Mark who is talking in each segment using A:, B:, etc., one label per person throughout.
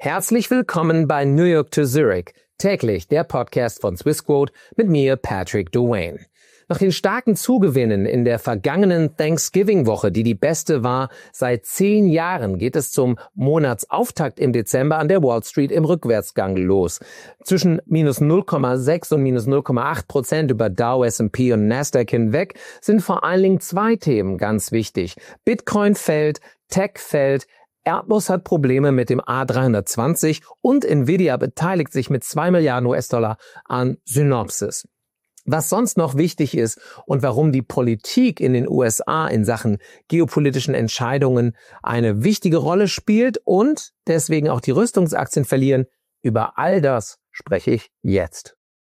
A: Herzlich willkommen bei New York to Zurich, täglich der Podcast von Swissquote mit mir, Patrick Dwayne. Nach den starken Zugewinnen in der vergangenen Thanksgiving-Woche, die beste war seit 10 Jahren, geht es zum Monatsauftakt im Dezember an der Wall Street im Rückwärtsgang los. Zwischen minus 0,6 und minus 0,8% über Dow, S&P und Nasdaq hinweg sind vor allen Dingen 2 Themen ganz wichtig. Bitcoin fällt, Tech fällt, Airbus hat Probleme mit dem A320 und Nvidia beteiligt sich mit 2 Milliarden US-Dollar an Synopsys. Was sonst noch wichtig ist und warum die Politik in den USA in Sachen geopolitischen Entscheidungen eine wichtige Rolle spielt und deswegen auch die Rüstungsaktien verlieren, über all das spreche ich jetzt.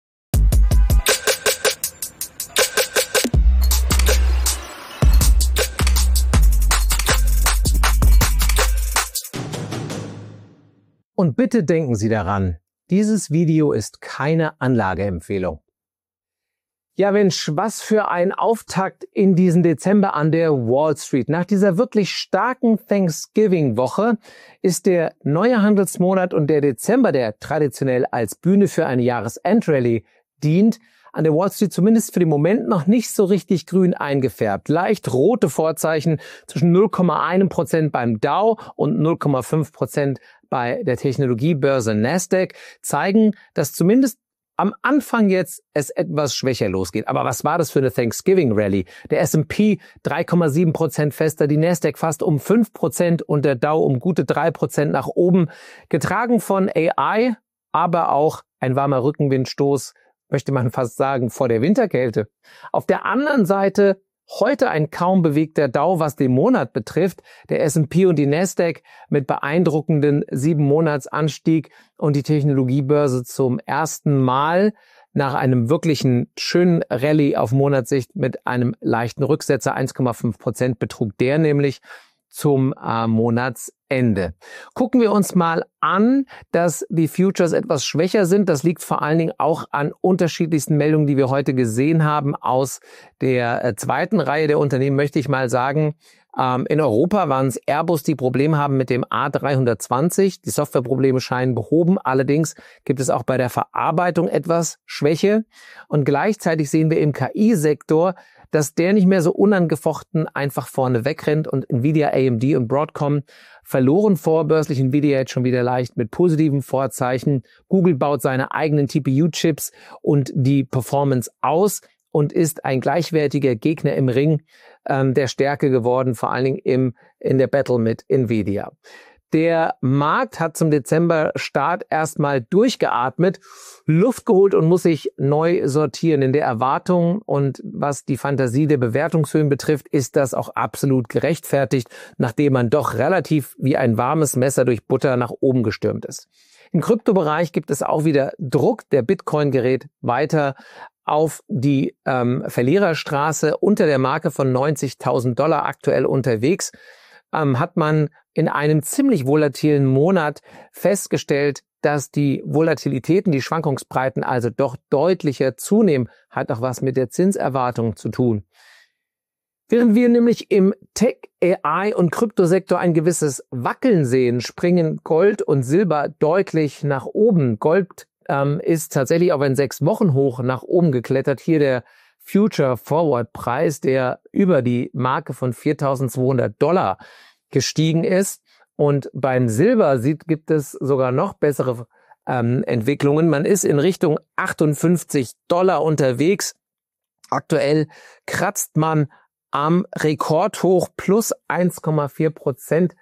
A: Und bitte denken Sie daran, dieses Video ist keine Anlageempfehlung. Ja Mensch, was für ein Auftakt in diesen Dezember an der Wall Street. Nach dieser wirklich starken Thanksgiving-Woche ist der neue Handelsmonat und der Dezember, der traditionell als Bühne für eine Jahresendrallye dient, an der Wall Street zumindest für den Moment noch nicht so richtig grün eingefärbt. Leicht rote Vorzeichen zwischen 0,1% beim Dow und 0,5% bei der Technologiebörse Nasdaq zeigen, dass zumindest am Anfang jetzt es etwas schwächer losgeht. Aber was war das für eine Thanksgiving-Rally? Der S&P 3,7% fester, die Nasdaq fast um 5% und der Dow um gute 3% nach oben. Getragen von AI, aber auch ein warmer Rückenwindstoß, möchte man fast sagen, vor der Winterkälte. Auf der anderen Seite heute ein kaum bewegter Dow, was den Monat betrifft. Der S&P und die Nasdaq mit beeindruckenden 7-Monats-Anstieg und die Technologiebörse zum ersten Mal nach einem wirklichen schönen Rallye auf Monatssicht mit einem leichten Rücksetzer. 1,5% betrug der nämlich zum Monatsende. Gucken wir uns mal an, dass die Futures etwas schwächer sind. Das liegt vor allen Dingen auch an unterschiedlichsten Meldungen, die wir heute gesehen haben. Aus der zweiten Reihe der Unternehmen möchte ich mal sagen, in Europa waren es Airbus, die Probleme haben mit dem A320. Die Softwareprobleme scheinen behoben. Allerdings gibt es auch bei der Verarbeitung etwas Schwäche. Und gleichzeitig sehen wir im KI-Sektor, dass der nicht mehr so unangefochten einfach vorne wegrennt und Nvidia, AMD und Broadcom verloren vorbörslich. Nvidia jetzt schon wieder leicht mit positiven Vorzeichen. Google baut seine eigenen TPU-Chips und die Performance aus und ist ein gleichwertiger Gegner im Ring der Stärke geworden, vor allen Dingen in der Battle mit Nvidia. Der Markt hat zum Dezember-Start erstmal durchgeatmet, Luft geholt und muss sich neu sortieren. In der Erwartung und was die Fantasie der Bewertungshöhen betrifft, ist das auch absolut gerechtfertigt, nachdem man doch relativ wie ein warmes Messer durch Butter nach oben gestürmt ist. Im Kryptobereich gibt es auch wieder Druck. Der Bitcoin gerät weiter auf die Verliererstraße unter der Marke von $90.000 aktuell unterwegs. Hat man in einem ziemlich volatilen Monat festgestellt, dass die Volatilitäten, die Schwankungsbreiten also doch deutlicher zunehmen, hat auch was mit der Zinserwartung zu tun. Während wir nämlich im Tech, AI und Kryptosektor ein gewisses Wackeln sehen, springen Gold und Silber deutlich nach oben. Gold ist tatsächlich auf ein 6-Wochen-Hoch nach oben geklettert. Hier der Future Forward Preis, der über die Marke von $4.200 gestiegen ist. Und beim Silber gibt es sogar noch bessere Entwicklungen. Man ist in Richtung $58 unterwegs. Aktuell kratzt man am Rekordhoch plus 1,4%.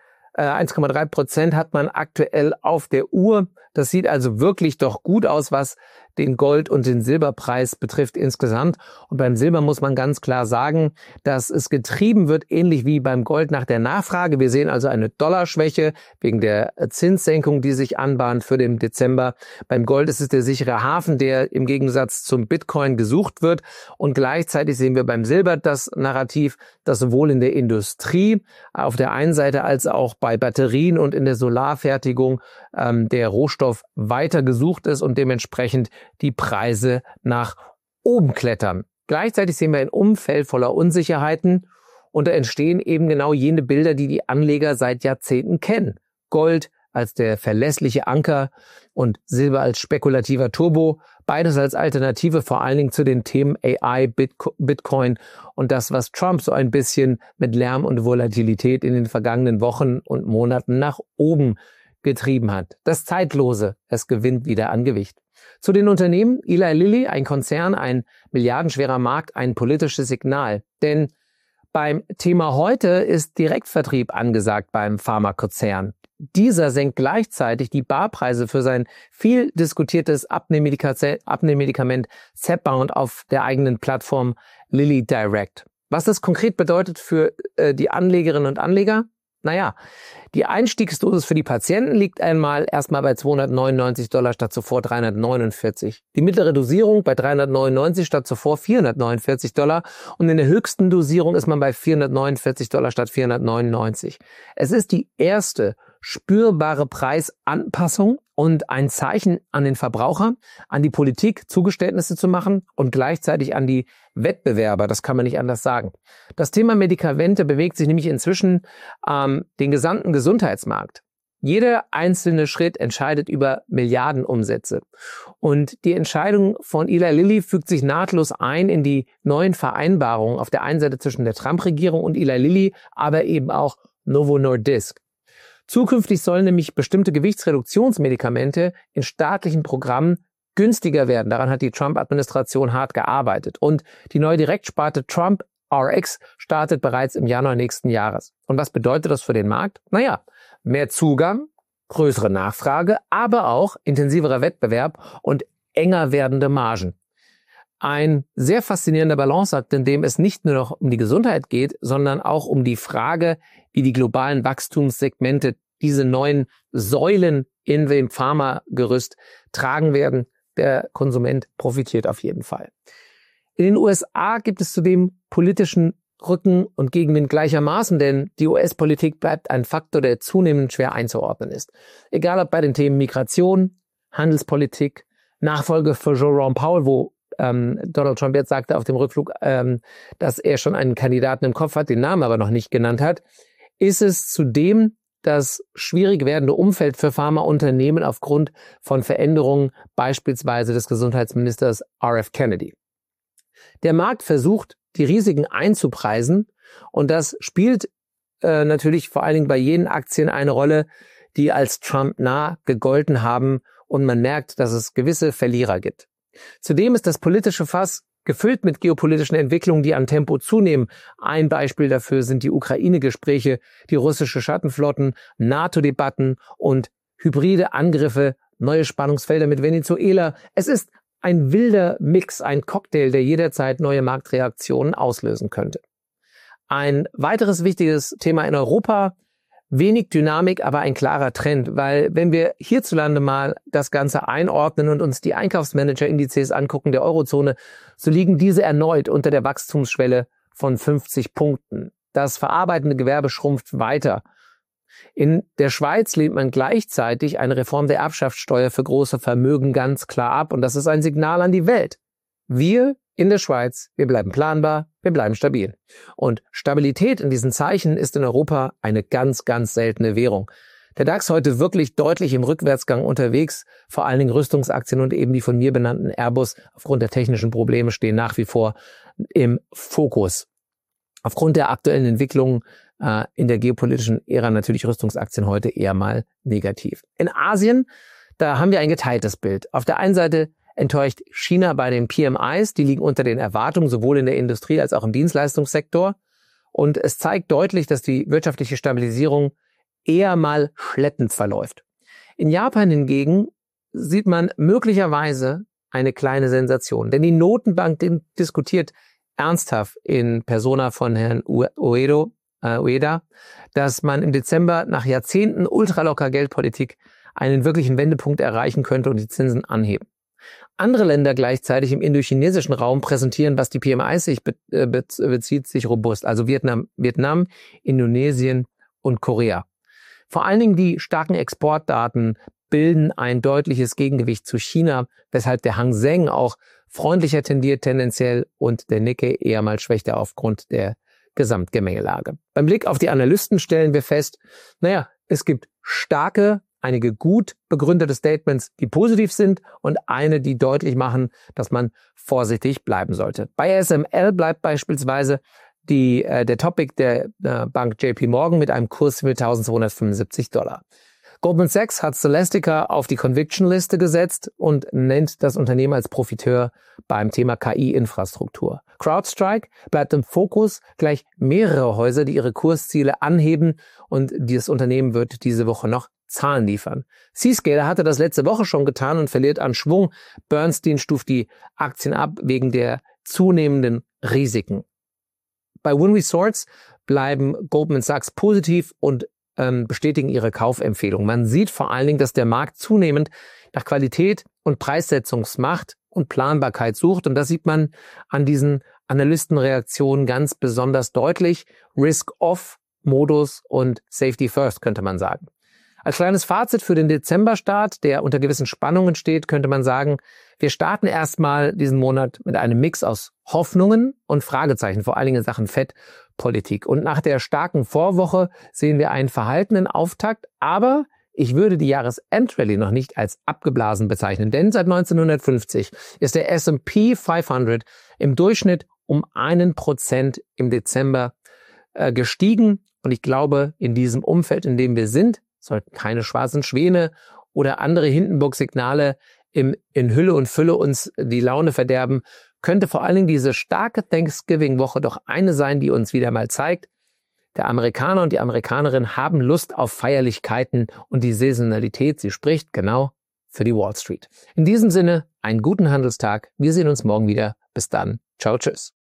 A: 1,3% hat man aktuell auf der Uhr. Das sieht also wirklich doch gut aus, was den Gold- und den Silberpreis betrifft insgesamt. Und beim Silber muss man ganz klar sagen, dass es getrieben wird, ähnlich wie beim Gold, nach der Nachfrage. Wir sehen also eine Dollarschwäche wegen der Zinssenkung, die sich anbahnt für den Dezember. Beim Gold ist es der sichere Hafen, der im Gegensatz zum Bitcoin gesucht wird. Und gleichzeitig sehen wir beim Silber das Narrativ, dass sowohl in der Industrie auf der einen Seite als auch bei Batterien und in der Solarfertigung der Rohstoff weiter gesucht ist und dementsprechend die Preise nach oben klettern. Gleichzeitig sehen wir ein Umfeld voller Unsicherheiten und da entstehen eben genau jene Bilder, die die Anleger seit Jahrzehnten kennen. Gold als der verlässliche Anker und Silber als spekulativer Turbo. Beides als Alternative vor allen Dingen zu den Themen AI, Bitcoin und das, was Trump so ein bisschen mit Lärm und Volatilität in den vergangenen Wochen und Monaten nach oben getrieben hat. Das Zeitlose, es gewinnt wieder an Gewicht. Zu den Unternehmen: Eli Lilly, ein Konzern, ein milliardenschwerer Markt, ein politisches Signal. Denn beim Thema heute ist Direktvertrieb angesagt beim Pharmakonzern. Dieser senkt gleichzeitig die Barpreise für sein viel diskutiertes Abnehmmedikament Zepbound auf der eigenen Plattform Lilly Direct. Was das konkret bedeutet für die Anlegerinnen und Anleger? Naja, die Einstiegsdosis für die Patienten liegt erstmal bei $299 statt zuvor $349. Die mittlere Dosierung bei $399 statt zuvor $449 und in der höchsten Dosierung ist man bei $449 statt $499. Es ist die erste spürbare Preisanpassung und ein Zeichen an den Verbraucher, an die Politik, Zugeständnisse zu machen und gleichzeitig an die Wettbewerber. Das kann man nicht anders sagen. Das Thema Medikamente bewegt sich nämlich inzwischen den gesamten Gesundheitsmarkt. Jeder einzelne Schritt entscheidet über Milliardenumsätze. Und die Entscheidung von Eli Lilly fügt sich nahtlos ein in die neuen Vereinbarungen auf der einen Seite zwischen der Trump-Regierung und Eli Lilly, aber eben auch Novo Nordisk. Zukünftig sollen nämlich bestimmte Gewichtsreduktionsmedikamente in staatlichen Programmen günstiger werden. Daran hat die Trump-Administration hart gearbeitet. Und die neue Direktsparte Trump RX startet bereits im Januar nächsten Jahres. Und was bedeutet das für den Markt? Naja, mehr Zugang, größere Nachfrage, aber auch intensiverer Wettbewerb und enger werdende Margen. Ein sehr faszinierender Balanceakt, in dem es nicht nur noch um die Gesundheit geht, sondern auch um die Frage, wie die globalen Wachstumssegmente diese neuen Säulen in dem Pharmagerüst tragen werden. Der Konsument profitiert auf jeden Fall. In den USA gibt es zudem politischen Rücken und Gegenwind gleichermaßen, denn die US-Politik bleibt ein Faktor, der zunehmend schwer einzuordnen ist. Egal ob bei den Themen Migration, Handelspolitik, Nachfolge für Jerome Powell, wo Donald Trump jetzt sagte auf dem Rückflug, dass er schon einen Kandidaten im Kopf hat, den Namen aber noch nicht genannt hat, ist es zudem das schwierig werdende Umfeld für Pharmaunternehmen aufgrund von Veränderungen, beispielsweise des Gesundheitsministers R.F. Kennedy. Der Markt versucht, die Risiken einzupreisen und das spielt natürlich vor allen Dingen bei jenen Aktien eine Rolle, die als Trump nah gegolten haben und man merkt, dass es gewisse Verlierer gibt. Zudem ist das politische Fass gefüllt mit geopolitischen Entwicklungen, die an Tempo zunehmen. Ein Beispiel dafür sind die Ukraine-Gespräche, die russische Schattenflotten, NATO-Debatten und hybride Angriffe, neue Spannungsfelder mit Venezuela. Es ist ein wilder Mix, ein Cocktail, der jederzeit neue Marktreaktionen auslösen könnte. Ein weiteres wichtiges Thema in Europa: wenig Dynamik, aber ein klarer Trend, weil wenn wir hierzulande mal das Ganze einordnen und uns die Einkaufsmanager-Indizes angucken der Eurozone, so liegen diese erneut unter der Wachstumsschwelle von 50 Punkten. Das verarbeitende Gewerbe schrumpft weiter. In der Schweiz lehnt man gleichzeitig eine Reform der Erbschaftssteuer für große Vermögen ganz klar ab und das ist ein Signal an die Welt. Wir in der Schweiz, wir bleiben planbar, wir bleiben stabil. Und Stabilität in diesen Zeichen ist in Europa eine ganz, ganz seltene Währung. Der DAX heute wirklich deutlich im Rückwärtsgang unterwegs, vor allen Dingen Rüstungsaktien und eben die von mir benannten Airbus aufgrund der technischen Probleme stehen nach wie vor im Fokus. Aufgrund der aktuellen Entwicklungen in der geopolitischen Ära natürlich Rüstungsaktien heute eher mal negativ. In Asien, da haben wir ein geteiltes Bild. Auf der einen Seite enttäuscht China bei den PMIs, die liegen unter den Erwartungen, sowohl in der Industrie als auch im Dienstleistungssektor. Und es zeigt deutlich, dass die wirtschaftliche Stabilisierung eher mal schleppend verläuft. In Japan hingegen sieht man möglicherweise eine kleine Sensation, denn die Notenbank diskutiert ernsthaft in Persona von Herrn Ueda, dass man im Dezember nach Jahrzehnten ultralocker Geldpolitik einen wirklichen Wendepunkt erreichen könnte und die Zinsen anheben. Andere Länder gleichzeitig im indochinesischen Raum präsentieren, was die PMIs bezieht, sich robust. Also Vietnam, Indonesien und Korea. Vor allen Dingen die starken Exportdaten bilden ein deutliches Gegengewicht zu China, weshalb der Hang Seng auch freundlicher tendiert tendenziell und der Nikkei eher mal schwächter aufgrund der Gesamtgemengelage. Beim Blick auf die Analysten stellen wir fest, es gibt starke einige gut begründete Statements, die positiv sind und eine, die deutlich machen, dass man vorsichtig bleiben sollte. Bei SML bleibt beispielsweise der Topic der Bank JP Morgan mit einem Kurs mit $1.275. Goldman Sachs hat Celestica auf die Conviction-Liste gesetzt und nennt das Unternehmen als Profiteur beim Thema KI-Infrastruktur. CrowdStrike bleibt im Fokus, gleich mehrere Häuser, die ihre Kursziele anheben, und dieses Unternehmen wird diese Woche noch Zahlen liefern. Zscaler hatte das letzte Woche schon getan und verliert an Schwung. Bernstein stuft die Aktien ab wegen der zunehmenden Risiken. Bei Wynn Resorts bleiben Goldman Sachs positiv und bestätigen ihre Kaufempfehlung. Man sieht vor allen Dingen, dass der Markt zunehmend nach Qualität und Preissetzungsmacht und Planbarkeit sucht. Und das sieht man an diesen Analystenreaktionen ganz besonders deutlich. Risk-Off-Modus und Safety First, könnte man sagen. Als kleines Fazit für den Dezemberstart, der unter gewissen Spannungen steht, könnte man sagen, wir starten erstmal diesen Monat mit einem Mix aus Hoffnungen und Fragezeichen, vor allen Dingen in Sachen Fed-Politik. Und nach der starken Vorwoche sehen wir einen verhaltenen Auftakt, aber ich würde die Jahresendrallye noch nicht als abgeblasen bezeichnen, denn seit 1950 ist der S&P 500 im Durchschnitt um 1% im Dezember gestiegen. Und ich glaube, in diesem Umfeld, in dem wir sind, sollten keine schwarzen Schwäne oder andere Hindenburg-Signale in Hülle und Fülle uns die Laune verderben. Könnte vor allen Dingen diese starke Thanksgiving-Woche doch eine sein, die uns wieder mal zeigt, der Amerikaner und die Amerikanerin haben Lust auf Feierlichkeiten und die Saisonalität, sie spricht genau für die Wall Street. In diesem Sinne, einen guten Handelstag. Wir sehen uns morgen wieder. Bis dann. Ciao, tschüss.